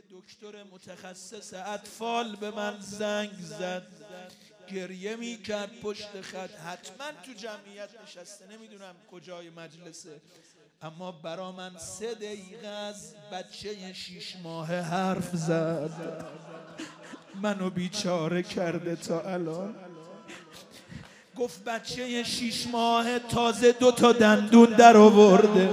دکتر متخصص اطفال به من زنگ زد، گریه می کرد پشت خط. حتما تو جمعیت نشسته، نمیدونم کجای مجلسه، اما برا من 3 دقیقه از بچه 6 ماهه حرف زد. منو بیچاره کرده تا الان. گفت بچه 6 ماهه تازه 2 تا دندون در آورده.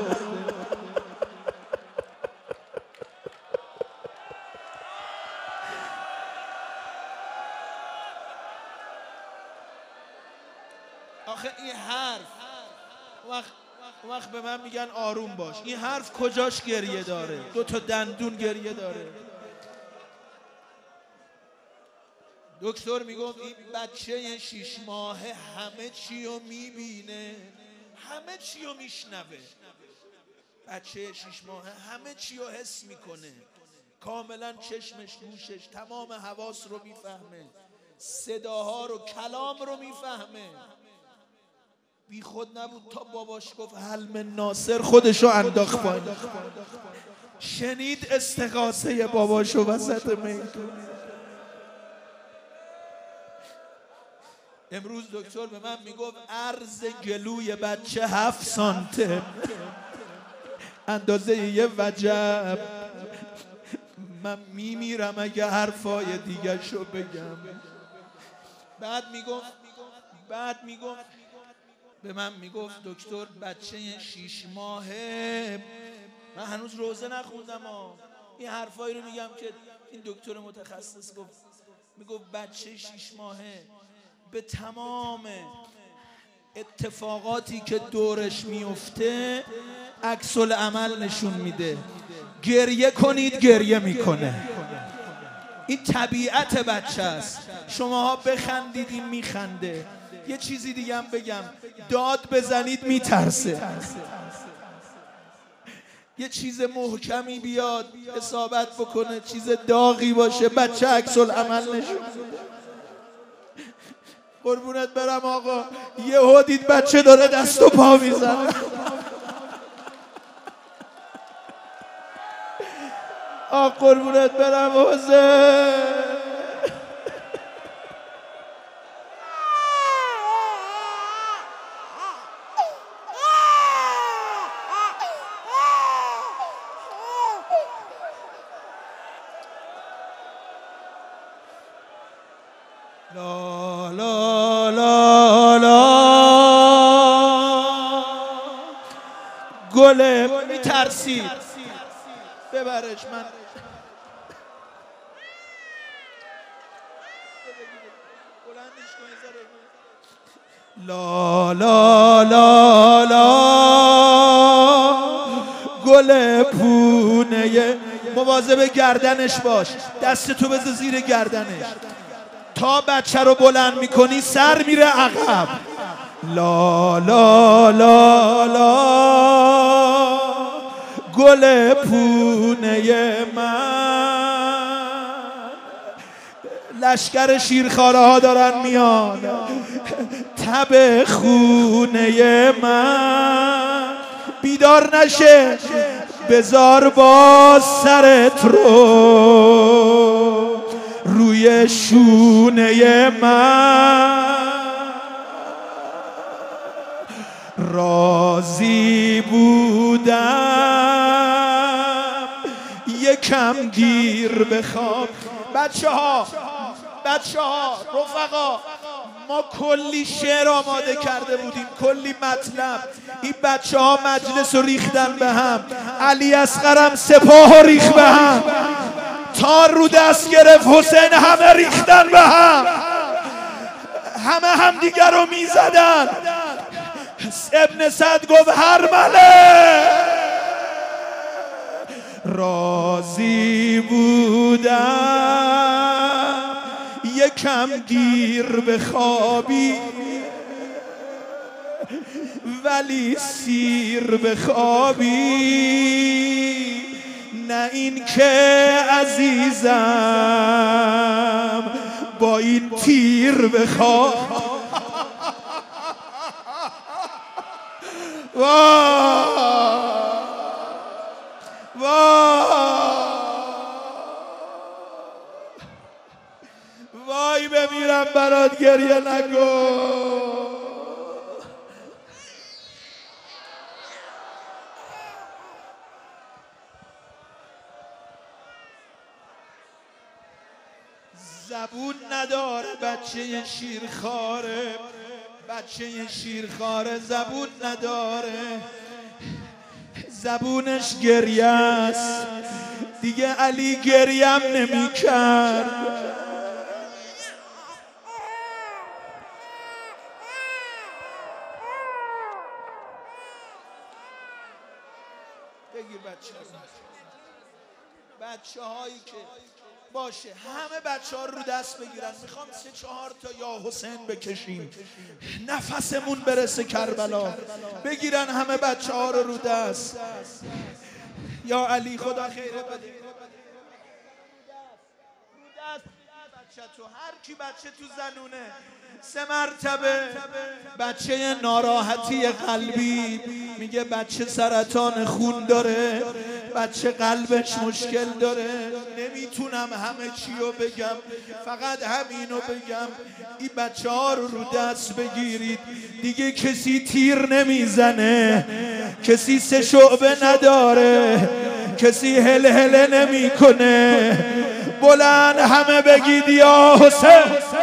آخه این حرف وقت به من میگن آروم باش، این حرف کجاش گریه داره؟ 2 تا دندون گریه داره. دکتر میگفت این بچه 6 ماهه همه چی رو میبینه، همه چی رو میشنوه. بچه 6 ماهه همه چی رو حس میکنه، کاملا چشمش، گوشش، تمام حواس رو میفهمه، صداها رو، کلام رو میفهمه. بی خود نبود تا باباش گفت حلم ناصر خودشو انداخت پایین. شنید استغاثه باباشو وسط میدون. امروز دکتر به من میگفت عرض گلوی بچه 7 سانته، اندازه یه وجب. من میمیرم اگه حرفای دیگه شو بگم. بعد میگفت به من میگفت دکتر بچه 6 ماهه، من هنوز روزه نخوندم این حرفایی رو میگم که این دکتر متخصص گفت. میگفت بچه 6 ماهه به تمام اتفاقاتی که دورش میفته عکس العمل نشون میده. گریه کنید گریه میکنه. این طبیعت بچه است. شماها بخندید این میخنده. یه چیزی دیگه هم بگم، داد بزنید میترسه. یه چیز محکمی بیاد اصابت بکنه، چیز داغی باشه، بچه عکس العمل نشون میده. قربونت برم آقا، یهو دید بچه داره دست و پا میزنه. قربونت برم حسین. لا لا لا لا گله میترسید ببرش. من لا لا لا لا گل پونه. مواظب گردنش باش، دستتو بذار زیر گردنش. تا بچه رو بلند میکنی سر میره عقب. لا لا لا لا گل پونه من. لشکر شیرخواره ها دارن میان، تب خونه من. بیدار نشه، بذار با سرت رو روی شونه من. راضی بودم یکم دیر بخواب. بچه ها رفقا، ما کلی شعر آماده کرده بودیم، کلی مطلب. این بچه ها مجلس رو ریختن به هم، علی اصغرم سپاه رو ریخت به هم، تار رو دست گرفت حسین، همه ریختن به هم، همه دیگر رو میزدن. ابن سعد گفت هرمله. راضی بودم یکم دیر بخوابی، ولی سیر بخوابی. نه این که عزیزم با این تیر بخواب. وای بمیرم برات گریه نکن. زبون نداره بچه شیرخواره، بچه شیرخواره زبون نداره، زبونش گریه است. دیگه علی گریم نمی کرد. بگیر بچه هایی که باشه همه بچه ها رو دست بگیرن. میخوام 3-4 تا یا حسین بکشیم نفسمون برسه کربلا. بگیرن همه بچه ها رو دست. یا علی خدا خیرت بده. بچه تو هر کی بچه تو زنونه 3 مرتبه. بچه ناراحتی قلبی میگه بچه سرطان خون داره، بچه قلبش مشکل داره، نمیتونم همه چیو بگم، فقط همینو بگم. این بچه ها رو دست بگیرید. دیگه کسی تیر نمیزنه، کسی 3 شعبه نداره، کسی هل نمیکنه. بلند همه بگید یا حسین.